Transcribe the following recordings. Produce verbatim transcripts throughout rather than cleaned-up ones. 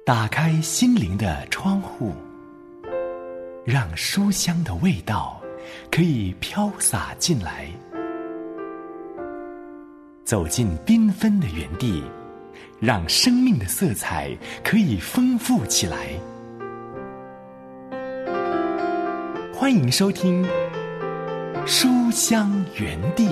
打开心灵的窗户，让书香的味道可以飘洒进来。走进缤纷的园地，让生命的色彩可以丰富起来。欢迎收听书香园地。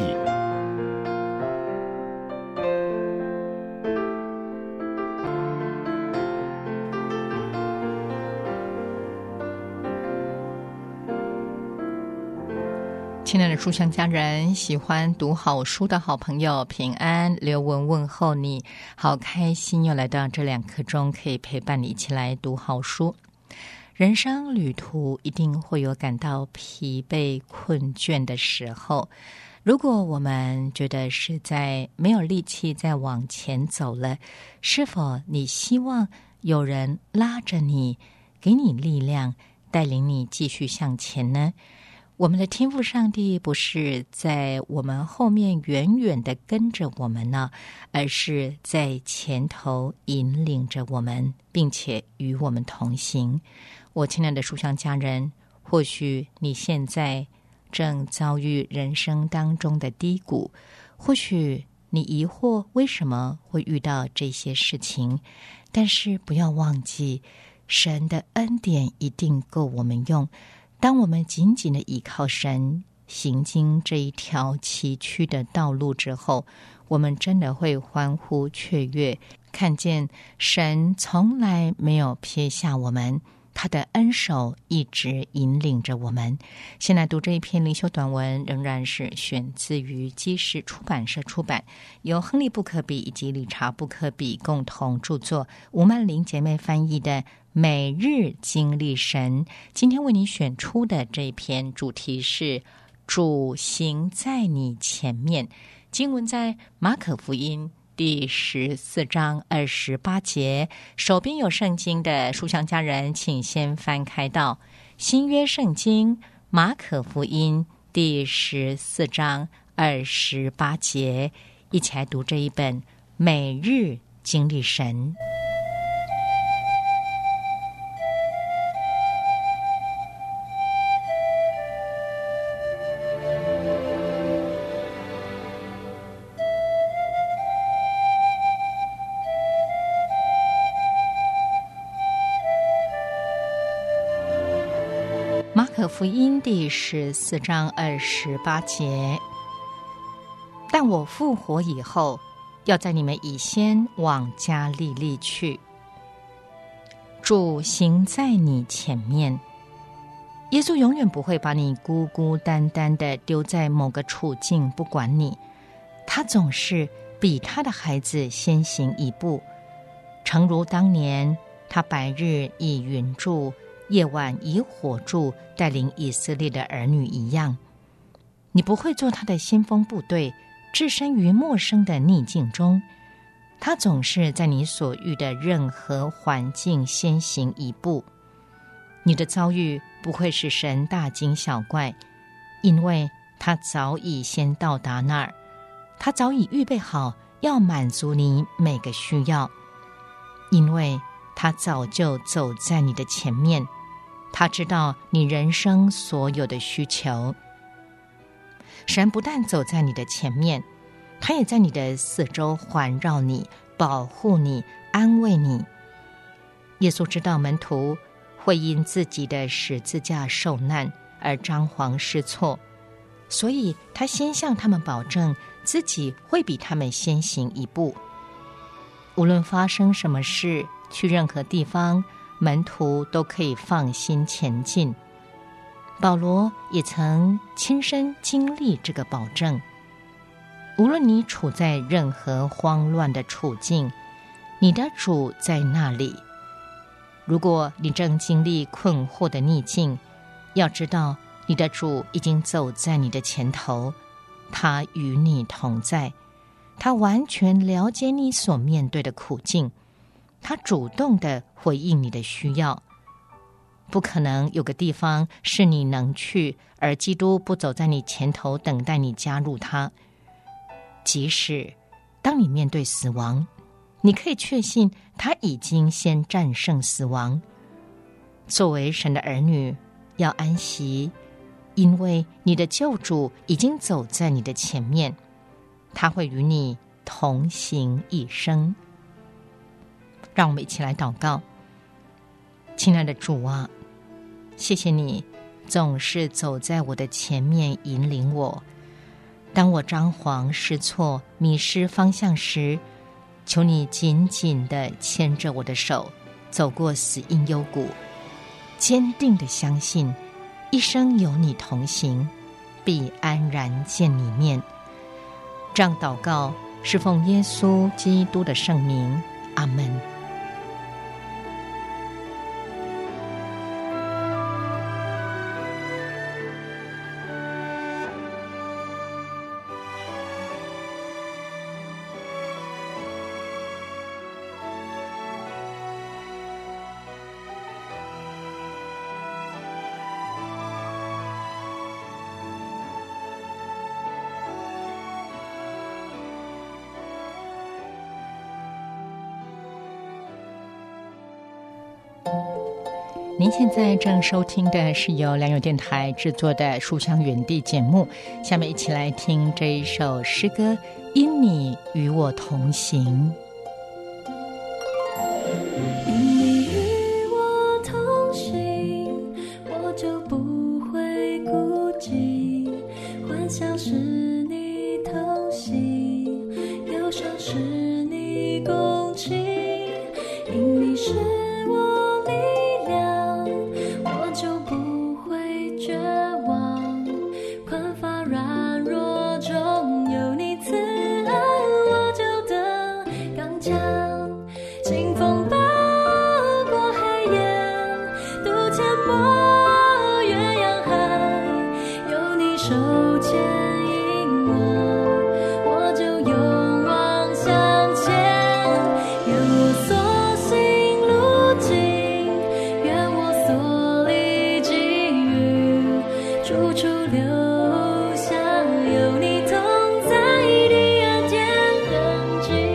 亲爱的书香家人，喜欢读好书的好朋友平安，刘文问候你，好开心又来到这两刻钟，可以陪伴你一起来读好书。人生旅途一定会有感到疲惫困倦的时候，如果我们觉得实在没有力气再往前走了，是否你希望有人拉着你，给你力量，带领你继续向前呢？我们的天父上帝不是在我们后面远远地跟着我们呢，而是在前头引领着我们，并且与我们同行。我亲爱的书香家人，或许你现在正遭遇人生当中的低谷，或许你疑惑为什么会遇到这些事情，但是不要忘记，神的恩典一定够我们用。当我们紧紧地依靠神，行经这一条崎岖的道路之后，我们真的会欢呼雀跃，看见神从来没有撇下我们，他的恩手一直引领着我们。现在读这一篇灵修短文，仍然是选自于基石出版社出版，由亨利布克比以及理查布克比共同著作，吴曼玲姐妹翻译的每日经历神。今天为你选出的这一篇主题是主行在你前面，经文在马可福音第十四章二十八节。手边有圣经的书香家人，请先翻开到新约圣经马可福音第十四章二十八节，一起来读这一本每日经历神。马可福音第十四章二十八节，但我复活以后，要在你们以先往加利利去。主行在你前面，耶稣永远不会把你孤孤单单的丢在某个处境不管你，他总是比他的孩子先行一步，诚如当年他白日以云柱，夜晚以火柱带领以色列的儿女一样。你不会做他的先锋部队，置身于陌生的逆境中，他总是在你所遇的任何环境先行一步。你的遭遇不会使神大惊小怪，因为他早已先到达那儿，他早已预备好要满足你每个需要，因为他早就走在你的前面，他知道你人生所有的需求。神不但走在你的前面，他也在你的四周环绕你，保护你，安慰你。耶稣知道门徒会因自己的十字架受难而张皇失措，所以他先向他们保证自己会比他们先行一步。无论发生什么事，去任何地方，门徒都可以放心前进。保罗也曾亲身经历这个保证。无论你处在任何慌乱的处境，你的主在那里。如果你正经历困惑的逆境，要知道你的主已经走在你的前头，他与你同在，他完全了解你所面对的苦境，他主动地回应你的需要。不可能有个地方是你能去，而基督不走在你前头等待你加入他。即使当你面对死亡， 你可以确信他已经先战胜死亡。作为神的儿女，要安息，因为你的救主已经走在你的前面，他会与你同行一生。让我们一起来祷告。亲爱的主啊，谢谢你总是走在我的前面，引领我。当我张皇失措、迷失方向时，求你紧紧地牵着我的手，走过死荫幽谷，坚定地相信一生有你同行，必安然见你面。这样祷告是奉耶稣基督的圣名，阿们。您现在正收听的是由良友电台制作的书香园地节目，下面一起来听这一首诗歌，因你与我同行。 因你与我同行，我就不会孤寂，欢笑是你同行，忧伤是你共情，因你是我力量，我就不会绝望，困乏软弱中有你慈爱，我就得刚强，清风暴过黑夜，渡阡陌越洋海，有你手牵引我，我就勇往向前，愿我所行路径，愿我所历际遇，处处留下有你同在的恩典痕迹。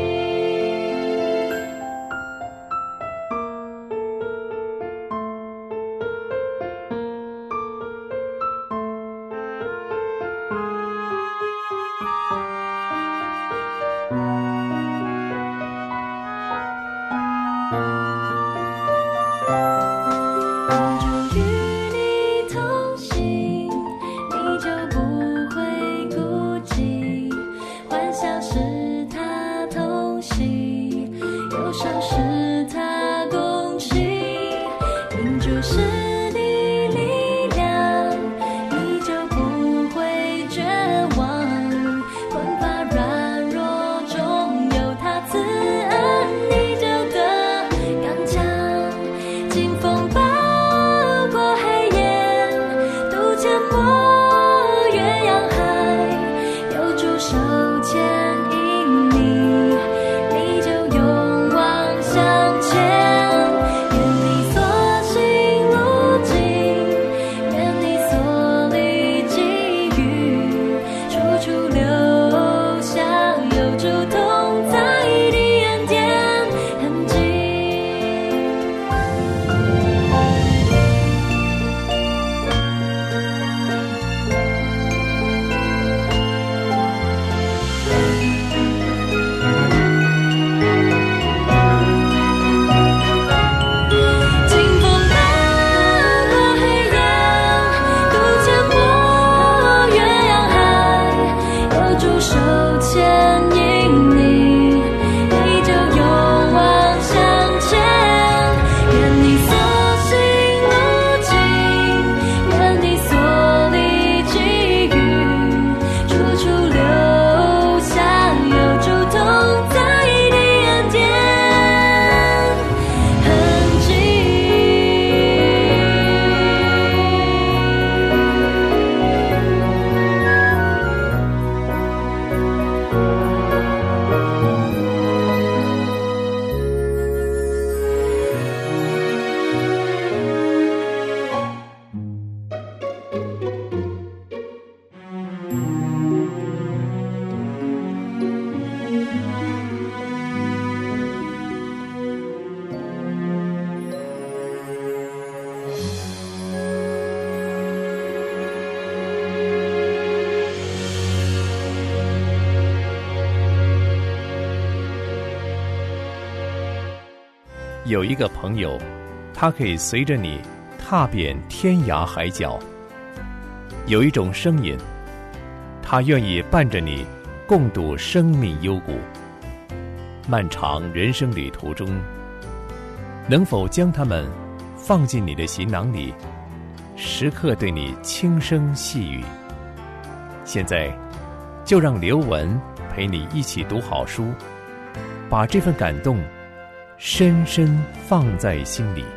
我就与你同行，你就不会孤寂，欢笑是他同行，忧伤是他共情，因主是你力量，你就不会绝望，困乏软弱中有他慈恩，你就得刚强，清风暴过黑夜，渡阡陌越洋海，有主手牵引你，你就勇往向有一个朋友，他可以随着你踏遍天涯海角；有一种声音，他愿意伴着你共度生命幽谷。漫长人生旅途中，能否将他们放进你的行囊里，时刻对你轻声细语？现在就让刘文陪你一起读好书，把这份感动深深放在心里。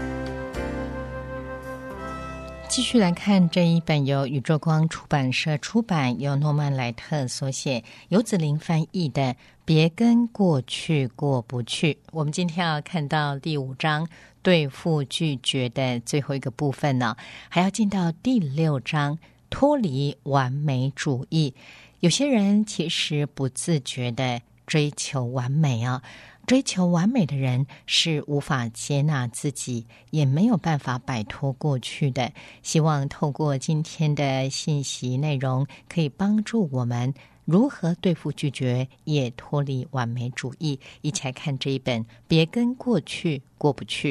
继续来看这一本由宇宙光出版社出版，由诺曼莱特所写，游子林翻译的《别跟过去过不去》。我们今天要看到第五章对付拒绝的最后一个部分呢，还要进到第六章脱离完美主义。有些人其实不自觉的追求完美啊，追求完美的人是无法接纳自己，也没有办法摆脱过去的。希望透过今天的信息内容，可以帮助我们如何对付拒绝，也脱离完美主义。一起来看这一本《别跟过去过不去》。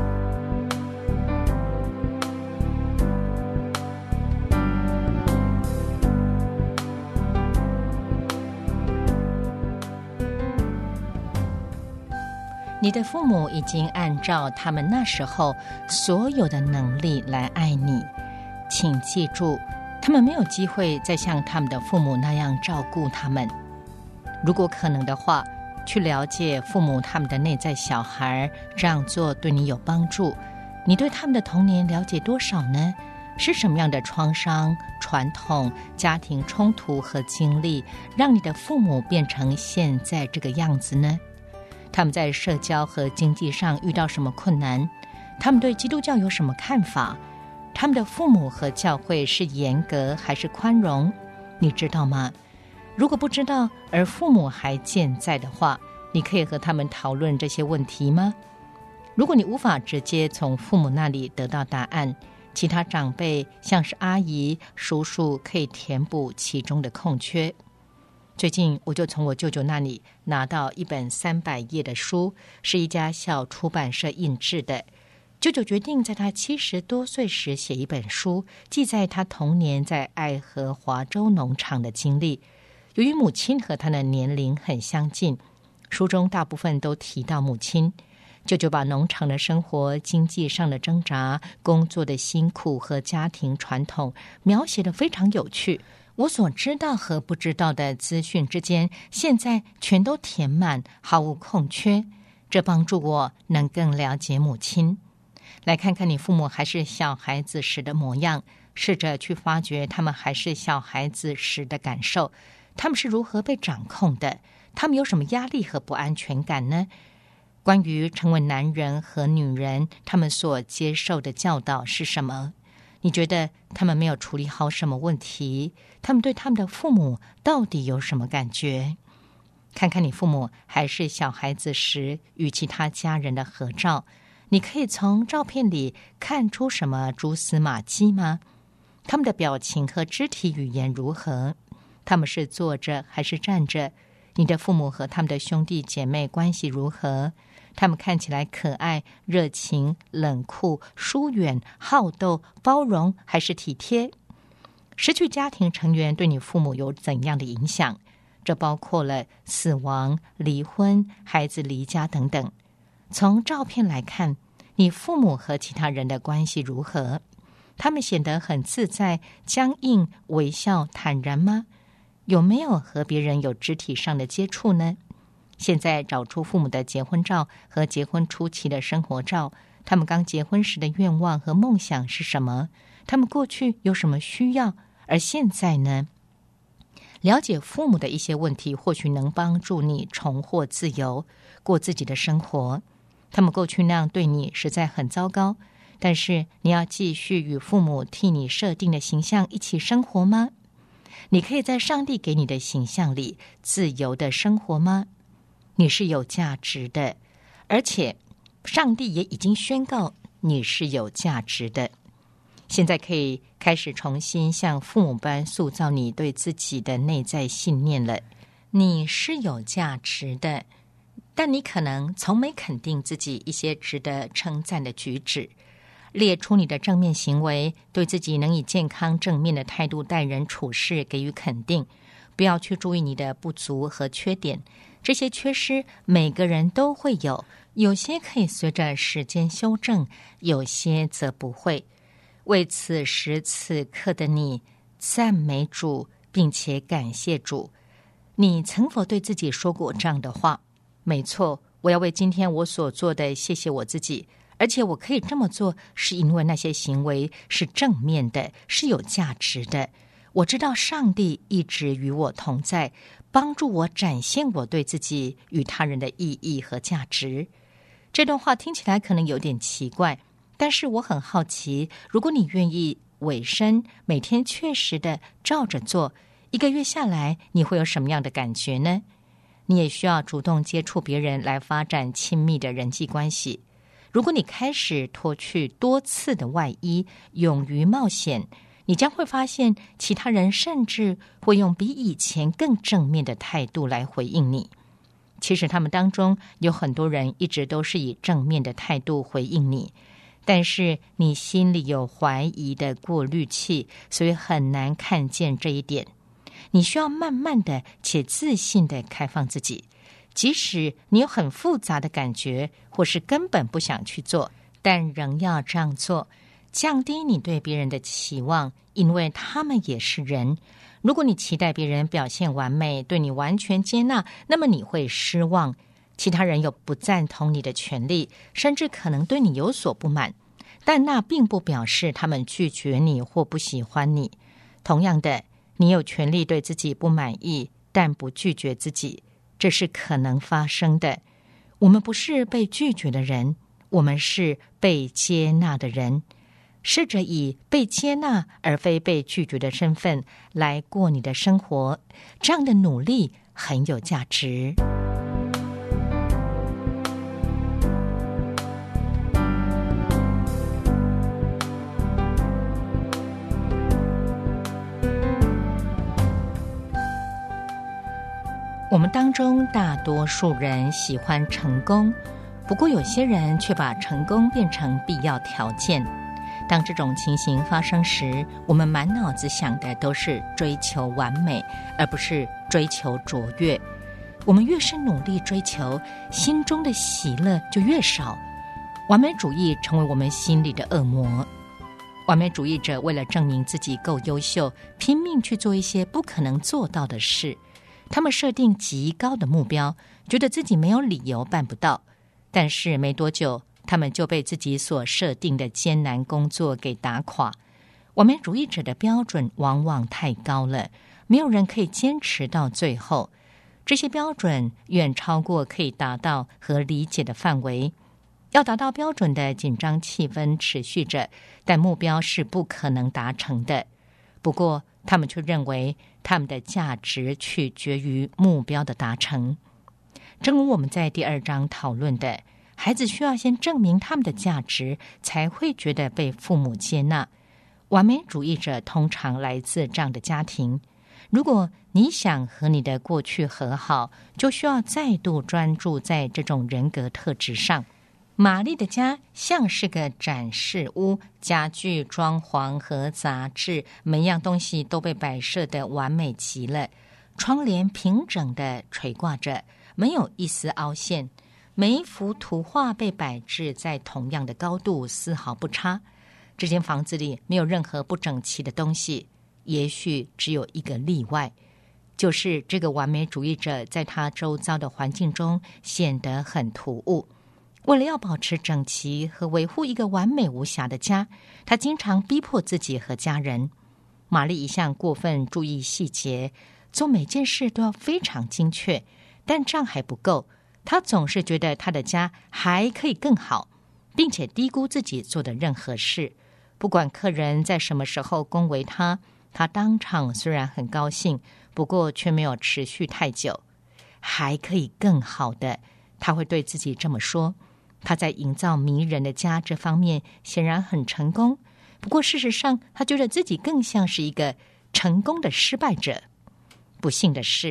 你的父母已经按照他们那时候所有的能力来爱你，请记住，他们没有机会再像他们的父母那样照顾他们。如果可能的话，去了解父母他们的内在小孩，这样做对你有帮助。你对他们的童年了解多少呢？是什么样的创伤、传统、家庭冲突和经历，让你的父母变成现在这个样子呢？他们在社交和经济上遇到什么困难？他们对基督教有什么看法？他们的父母和教会是严格还是宽容？你知道吗？如果不知道，而父母还健在的话，你可以和他们讨论这些问题吗？如果你无法直接从父母那里得到答案，其他长辈像是阿姨、叔叔可以填补其中的空缺。最近我就从我舅舅那里拿到一本三百页的书，是一家小出版社印制的。舅舅决定在他七十多岁时写一本书，记载他童年在爱荷华州农场的经历。由于母亲和他的年龄很相近，书中大部分都提到母亲。舅舅把农场的生活、经济上的挣扎、工作的辛苦和家庭传统描写得非常有趣。我所知道和不知道的资讯之间，现在全都填满，毫无空缺。这帮助我能更了解母亲。来看看你父母还是小孩子时的模样，试着去发掘他们还是小孩子时的感受。他们是如何被掌控的？他们有什么压力和不安全感呢？关于成为男人和女人，他们所接受的教导是什么？你觉得他们没有处理好什么问题？他们对他们的父母到底有什么感觉？看看你父母还是小孩子时与其他家人的合照，你可以从照片里看出什么蛛丝马迹吗？他们的表情和肢体语言如何？他们是坐着还是站着？你的父母和他们的兄弟姐妹关系如何？他们看起来可爱、热情、冷酷、疏远、好斗、包容还是体贴？失去家庭成员对你父母有怎样的影响？这包括了死亡、离婚、孩子离家等等。从照片来看，你父母和其他人的关系如何？他们显得很自在、僵硬、微笑、坦然吗？有没有和别人有肢体上的接触呢？现在找出父母的结婚照和结婚初期的生活照，他们刚结婚时的愿望和梦想是什么？他们过去有什么需要？而现在呢？了解父母的一些问题，或许能帮助你重获自由，过自己的生活。他们过去那样对你实在很糟糕，但是你要继续与父母替你设定的形象一起生活吗？你可以在上帝给你的形象里自由的生活吗？你是有价值的，而且上帝也已经宣告你是有价值的。现在可以开始重新像父母般塑造你对自己的内在信念了。你是有价值的， 但你可能从没肯定自己一些值得称赞的举止。列出你的正面行为，对自己能以健康正面的态度待人处事给予肯定，不要去注意你的不足和缺点。这些缺失每个人都会有，有些可以随着时间修正，有些则不会。为此时此刻的你赞美主，并且感谢主。你曾否对自己说过这样的话？没错，我要为今天我所做的谢谢我自己，而且我可以这么做，是因为那些行为是正面的，是有价值的。我知道上帝一直与我同在，帮助我展现我对自己与他人的意义和价值。这段话听起来可能有点奇怪，但是我很好奇，如果你愿意委身，每天确实的照着做，一个月下来，你会有什么样的感觉呢？你也需要主动接触别人来发展亲密的人际关系。如果你开始脱去多次的外衣，勇于冒险，你将会发现其他人甚至会用比以前更正面的态度来回应你。其实他们当中有很多人一直都是以正面的态度回应你，但是你心里有怀疑的过滤器，所以很难看见这一点。你需要慢慢的且自信的开放自己，即使你有很复杂的感觉，或是根本不想去做，但仍要这样做，降低你对别人的期望，因为他们也是人。如果你期待别人表现完美，对你完全接纳，那么你会失望。其他人有不赞同你的权利，甚至可能对你有所不满，但那并不表示他们拒绝你或不喜欢你。同样的，你有权利对自己不满意，但不拒绝自己，这是可能发生的。我们不是被拒绝的人，我们是被接纳的人。试着以被接纳而非被拒绝的身份来过你的生活，这样的努力很有价值。我们当中大多数人喜欢成功，不过有些人却把成功变成必要条件。当这种情形发生时，我们满脑子想的都是追求完美，而不是追求卓越。我们越是努力追求，心中的喜乐就越少。完美主义成为我们心里的恶魔。完美主义者为了证明自己够优秀，拼命去做一些不可能做到的事。他们设定极高的目标，觉得自己没有理由办不到，但是没多久，他们就被自己所设定的艰难工作给打垮。完美主义者的标准往往太高了，没有人可以坚持到最后。这些标准远超过可以达到和理解的范围。要达到标准的紧张气氛持续着，但目标是不可能达成的。不过，他们却认为他们的价值取决于目标的达成。正如我们在第二章讨论的，孩子需要先证明他们的价值，才会觉得被父母接纳。完美主义者通常来自这样的家庭。如果你想和你的过去和好，就需要再度专注在这种人格特质上。玛丽的家像是个展示屋，家具、装潢和杂志，每样东西都被摆设得完美极了。窗帘平整地垂挂着，没有一丝凹陷。每一幅图画被摆置在同样的高度，丝毫不差。这间房子里没有任何不整齐的东西，也许只有一个例外，就是这个完美主义者在他周遭的环境中显得很突兀。为了要保持整齐和维护一个完美无瑕的家，他经常逼迫自己和家人。玛丽一向过分注意细节，做每件事都要非常精确，但这样还不够。她总是觉得她的家还可以更好，并且低估自己做的任何事。不管客人在什么时候恭维她，她当场虽然很高兴，不过却没有持续太久。还可以更好的，她会对自己这么说。他在营造迷人的家这方面显然很成功，不过事实上他觉得自己更像是一个成功的失败者。不幸的是，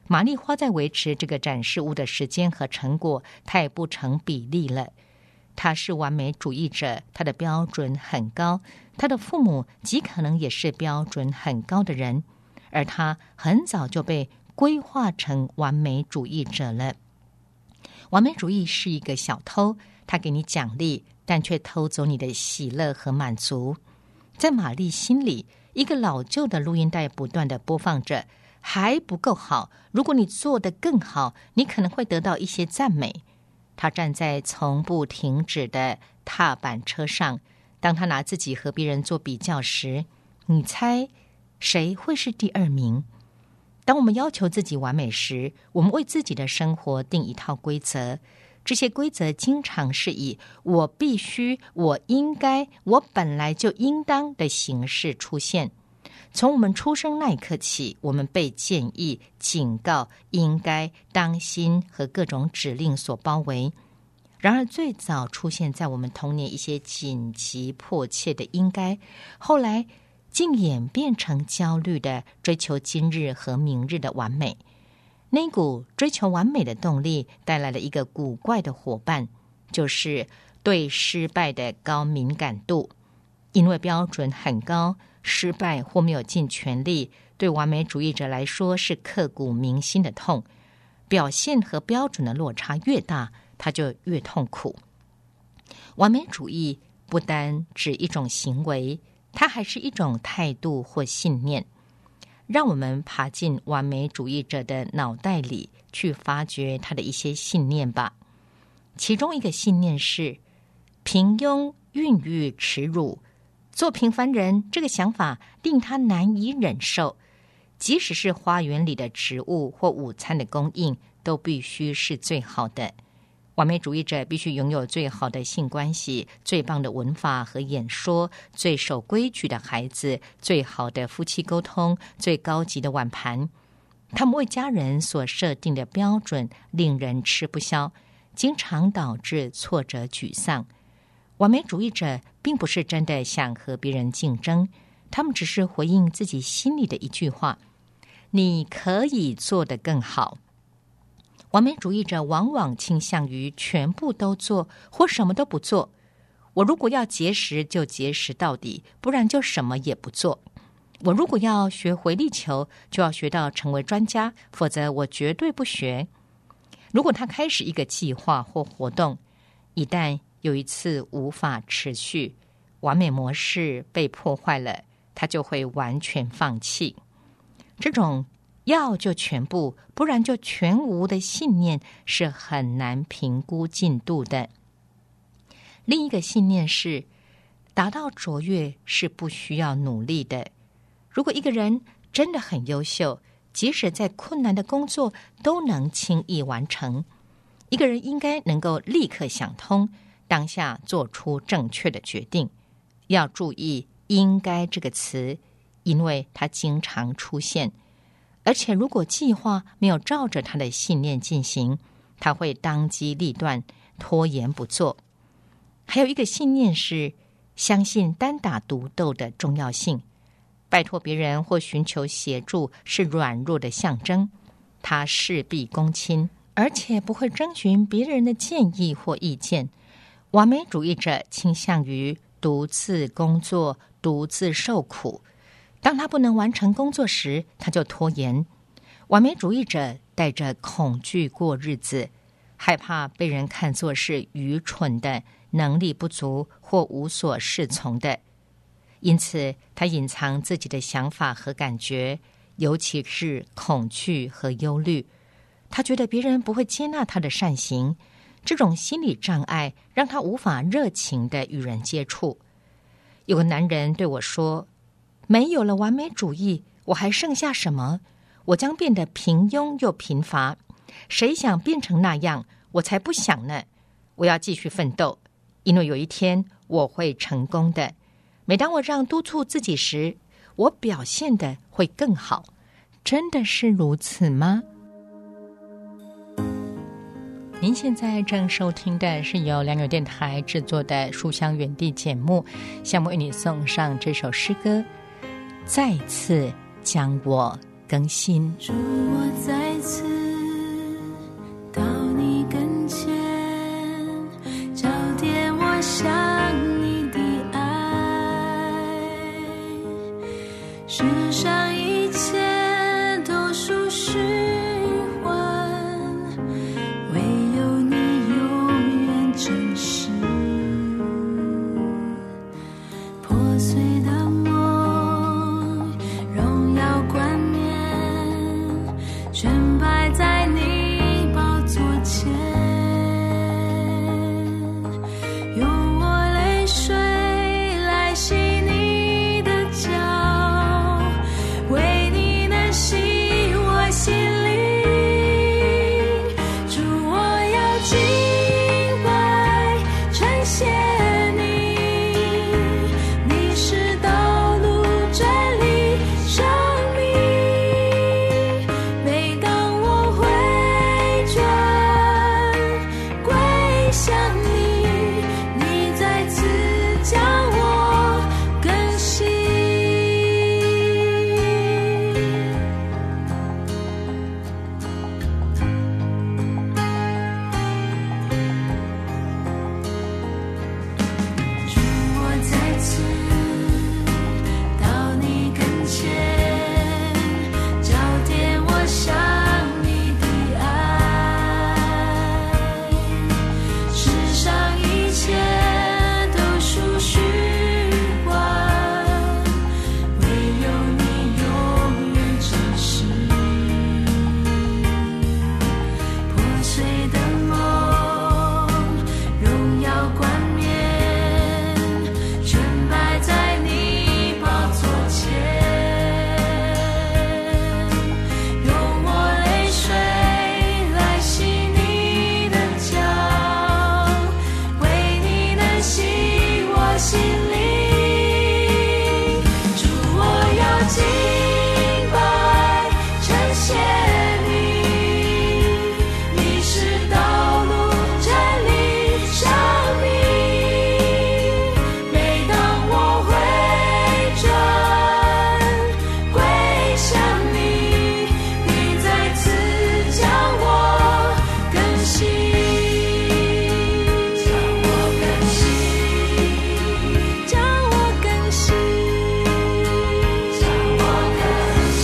马力花在维持这个展示物的时间和成果太不成比例了。他是完美主义者，他的标准很高，他的父母极可能也是标准很高的人，而他很早就被规划成完美主义者了。完美主义是一个小偷，他给你奖励，但却偷走你的喜乐和满足。在玛丽心里，一个老旧的录音带不断地播放着，还不够好，如果你做得更好，你可能会得到一些赞美。他站在从不停止的踏板车上，当他拿自己和别人做比较时，你猜谁会是第二名？当我们要求自己完美时，我们为自己的生活定一套规则，这些规则经常是以我必须、我应该、我本来就应当的形式出现。从我们出生那一刻起，我们被建议、警告、应该、当心和各种指令所包围。然而最早出现在我们童年一些紧急迫切的应该，后来竟演变成焦虑的追求今日和明日的完美。那股追求完美的动力带来了一个古怪的伙伴，就是对失败的高敏感度。因为标准很高，失败或没有尽全力，对完美主义者来说是刻骨铭心的痛。表现和标准的落差越大，他就越痛苦。完美主义不单指一种行为，它还是一种态度或信念。让我们爬进完美主义者的脑袋里，去发掘他的一些信念吧。其中一个信念是平庸孕育耻辱。做平凡人这个想法令他难以忍受，即使是花园里的植物或午餐的供应都必须是最好的。完美主义者必须拥有最好的性关系、最棒的文法和演说、最守规矩的孩子、最好的夫妻沟通、最高级的碗盘。他们为家人所设定的标准令人吃不消，经常导致挫折沮丧。完美主义者并不是真的想和别人竞争，他们只是回应自己心里的一句话：你可以做得更好。完美主义者往往倾向于全部都做或什么都不做。我如果要节食就节食到底，不然就什么也不做。我如果要学回力球，就要学到成为专家，否则我绝对不学。如果他开始一个计划或活动，一旦有一次无法持续，完美模式被破坏了，他就会完全放弃。这种要就全部，不然就全无的信念是很难评估进度的。另一个信念是，达到卓越是不需要努力的。如果一个人真的很优秀，即使在困难的工作都能轻易完成。一个人应该能够立刻想通，当下做出正确的决定。要注意应该这个词，因为它经常出现，而且如果计划没有照着他的信念进行，他会当机立断，拖延不做。还有一个信念是相信单打独斗的重要性，拜托别人或寻求协助是软弱的象征，他事必躬亲，而且不会征询别人的建议或意见。完美主义者倾向于独自工作，独自受苦。当他不能完成工作时，他就拖延。完美主义者带着恐惧过日子，害怕被人看作是愚蠢的、能力不足或无所适从的。因此，他隐藏自己的想法和感觉，尤其是恐惧和忧虑。他觉得别人不会接纳他的善行，这种心理障碍让他无法热情地与人接触。有个男人对我说，没有了完美主义，我还剩下什么？我将变得平庸又贫乏。谁想变成那样？我才不想呢。我要继续奋斗，因为有一天我会成功的。每当我这样督促自己时，我表现得会更好。真的是如此吗？您现在正收听的是由良友电台制作的书香园地节目，下面为你送上这首诗歌，再次将我更新。 主，我再次到你跟前，找点我想你的爱，世上一切都属虚幻，唯有你永远真实。破碎的梦，荣耀冠冕，全摆在你宝座前，用我泪水来洗你的脚，为你能洗我心灵。主，我要敬拜称谢你，你是道路真理生命。每当我回转归向你，你再次将我更新。主，我再次到你跟前，找点我想你的爱，世上一切都属虚幻，唯有你永远真实。破碎的梦，荣耀冠冕，全摆在你宝座前，用我泪水来洗你的脚，为你能洗我心灵。主，我要敬拜称谢你，你是道路真理生命。每当我回转归向你，你再次将我更新，将我更新，将我更新，将我更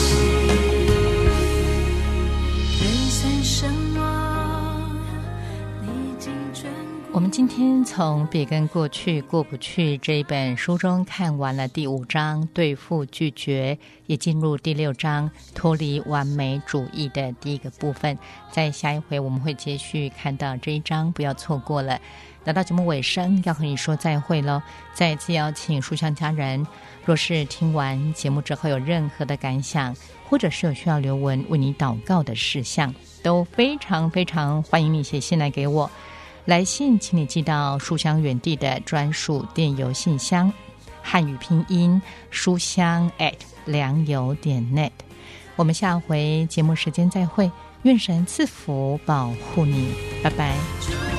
新。人生生亡，历经全国。 我们今天从别跟过去过不去这一本书中看完了第五章对付拒绝，也进入第六章脱离完美主义的第一个部分。在下一回我们会继续看到这一章，不要错过了。来到节目尾声，要和你说再会喽。再次邀请书香家人，若是听完节目之后有任何的感想，或者是有需要留文为你祷告的事项，都非常非常欢迎你写信来给我。来信请你寄到书香园地的专属电邮信箱，汉语拼音书香 at 良友点 net。 我们下回节目时间再会，愿神赐福保护你，拜拜。